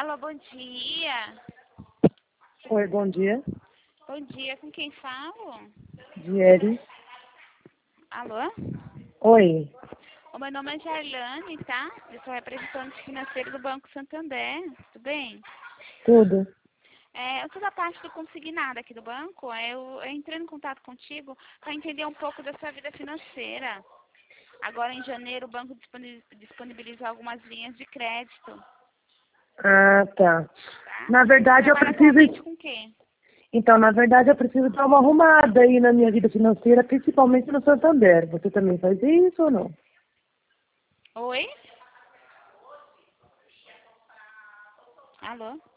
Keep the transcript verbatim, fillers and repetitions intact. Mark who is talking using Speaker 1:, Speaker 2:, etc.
Speaker 1: Alô, bom dia.
Speaker 2: Oi, bom dia.
Speaker 1: Bom dia, com quem falo?
Speaker 2: Dieri.
Speaker 1: Alô?
Speaker 2: Oi.
Speaker 1: O meu nome é Jailane, tá? Eu sou representante financeira do Banco Santander, tudo bem?
Speaker 2: Tudo.
Speaker 1: É, eu sou da parte do consignado aqui do banco, é, eu, eu entrei em contato contigo para entender um pouco da sua vida financeira. Agora, em janeiro, o banco disponi- disponibilizou algumas linhas de crédito,
Speaker 2: Ah, tá.
Speaker 1: tá?
Speaker 2: Na
Speaker 1: Você
Speaker 2: verdade, eu
Speaker 1: trabalha atualmente
Speaker 2: preciso...
Speaker 1: com o quê?
Speaker 2: Então, na verdade, eu preciso dar uma arrumada aí na minha vida financeira, principalmente no Santander. Você também faz isso ou não?
Speaker 1: Oi? Alô?